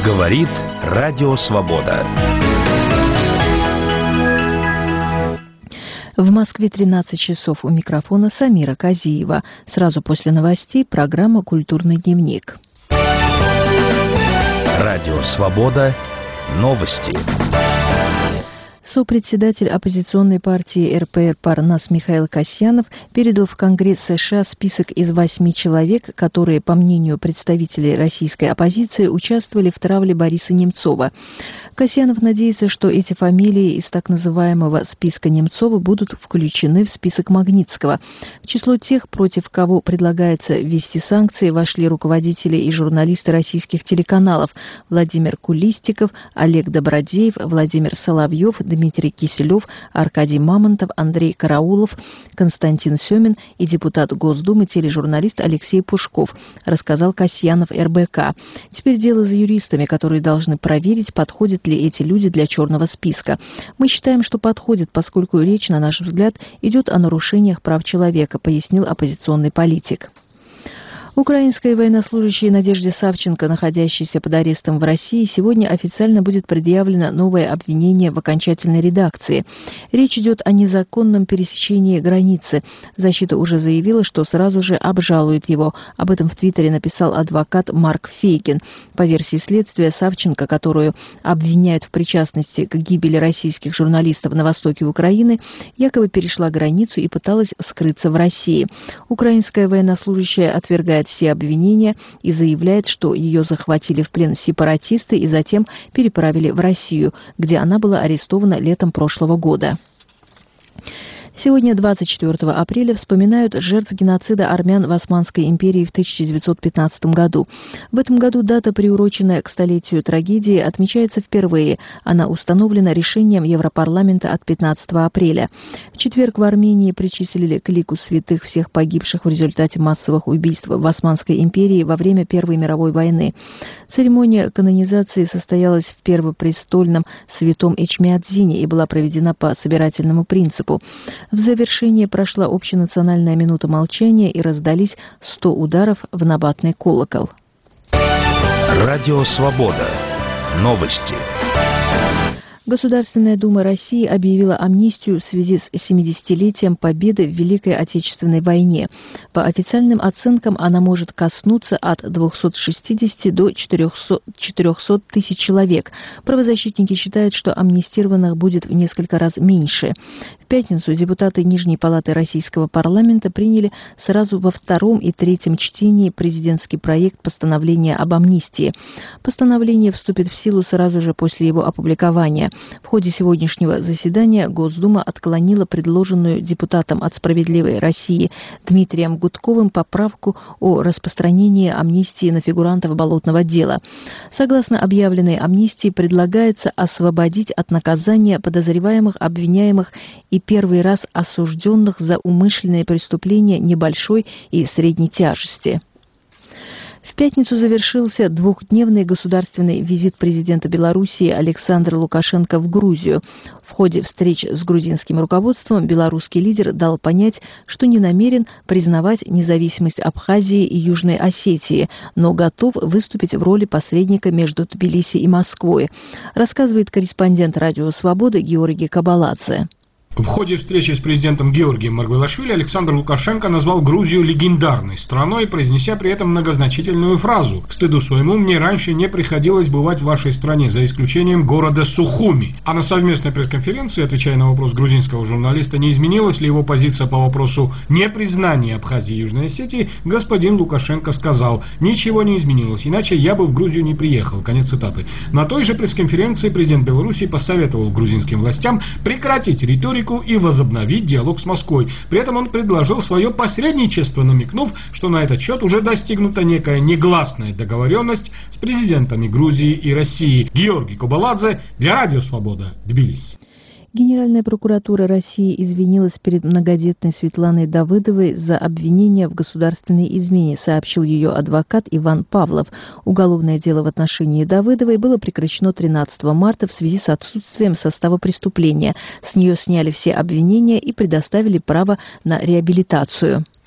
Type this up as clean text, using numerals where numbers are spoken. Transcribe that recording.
Говорит Радио Свобода. В Москве 13 часов. У микрофона Самира Казиева. Сразу после новостей программа «Культурный дневник». Радио Свобода. Новости. Сопредседатель оппозиционной партии РПР Парнас Михаил Касьянов передал в Конгресс США список из 8 человек, которые, по мнению представителей российской оппозиции, участвовали в травле Бориса Немцова. Касьянов надеется, что эти фамилии из так называемого списка Немцова будут включены в список Магнитского. В число тех, против кого предлагается ввести санкции, вошли руководители и журналисты российских телеканалов Владимир Кулистиков, Олег Добродеев, Владимир Соловьев, Дмитрий Киселев, Аркадий Мамонтов, Андрей Караулов, Константин Семин и депутат Госдумы тележурналист Алексей Пушков, рассказал Касьянов РБК. Теперь дело за юристами, которые должны проверить, подходят ли эти люди для черного списка. Мы считаем, что подходит, поскольку речь, на наш взгляд, идет о нарушениях прав человека, пояснил оппозиционный политик. Украинской военнослужащей Надежде Савченко, находящейся под арестом в России, сегодня официально будет предъявлено новое обвинение в окончательной редакции. Речь идет о незаконном пересечении границы. Защита уже заявила, что сразу же обжалует его. Об этом в Твиттере написал адвокат Марк Фейгин. По версии следствия, Савченко, которую обвиняют в причастности к гибели российских журналистов на востоке Украины, якобы перешла границу и пыталась скрыться в России. Украинская военнослужащая отвергает все обвинения и заявляет, что ее захватили в плен сепаратисты и затем переправили в Россию, где она была арестована летом прошлого года. Сегодня, 24 апреля, вспоминают жертв геноцида армян в Османской империи в 1915 году. В этом году дата, приуроченная к столетию трагедии, отмечается впервые. Она установлена решением Европарламента от 15 апреля. В четверг в Армении причислили к лику святых всех погибших в результате массовых убийств в Османской империи во время Первой мировой войны. Церемония канонизации состоялась в Первопрестольном святом Эчмиадзине и была проведена по собирательному принципу. В завершение прошла общенациональная минута молчания и раздались 100 ударов в набатный колокол. Радио Свобода. Новости. Государственная дума России объявила амнистию в связи с 70-летием победы в Великой Отечественной войне. По официальным оценкам она может коснуться от 260 до 400 тысяч человек. Правозащитники считают, что амнистированных будет в несколько раз меньше. В пятницу депутаты Нижней палаты Российского парламента приняли сразу во втором и третьем чтении президентский проект постановления об амнистии. Постановление вступит в силу сразу же после его опубликования. В ходе сегодняшнего заседания Госдума отклонила предложенную депутатом от «Справедливой России» Дмитрием Гудковым поправку о распространении амнистии на фигурантов болотного дела. Согласно объявленной амнистии, предлагается освободить от наказания подозреваемых, обвиняемых и первый раз осужденных за умышленные преступления небольшой и средней тяжести. В пятницу завершился двухдневный государственный визит президента Белоруссии Александра Лукашенко в Грузию. В ходе встреч с грузинским руководством белорусский лидер дал понять, что не намерен признавать независимость Абхазии и Южной Осетии, но готов выступить в роли посредника между Тбилиси и Москвой, рассказывает корреспондент «Радио Свобода» Георгий Кабаладзе. В ходе встречи с президентом Георгием Маргвелашвили Александр Лукашенко назвал Грузию легендарной страной, произнеся при этом многозначительную фразу: «К стыду своему, мне раньше не приходилось бывать в вашей стране, за исключением города Сухуми». А на совместной пресс-конференции, отвечая на вопрос грузинского журналиста, не изменилась ли его позиция по вопросу непризнания Абхазии и Южной Осетии, господин Лукашенко сказал: «Ничего не изменилось, иначе я бы в Грузию не приехал». Конец цитаты. На той же пресс-конференции президент Беларуси посоветовал грузинским властям прекратить риторику и возобновить диалог с Москвой. При этом он предложил свое посредничество, намекнув, что на этот счет уже достигнута некая негласная договоренность с президентами Грузии и России. Георгий Кабаладзе для Радио Свобода, Тбилиси. Генеральная прокуратура России извинилась перед многодетной Светланой Давыдовой за обвинение в государственной измене, сообщил ее адвокат Иван Павлов. Уголовное дело в отношении Давыдовой было прекращено 13 марта в связи с отсутствием состава преступления. С нее сняли все обвинения и предоставили право на реабилитацию.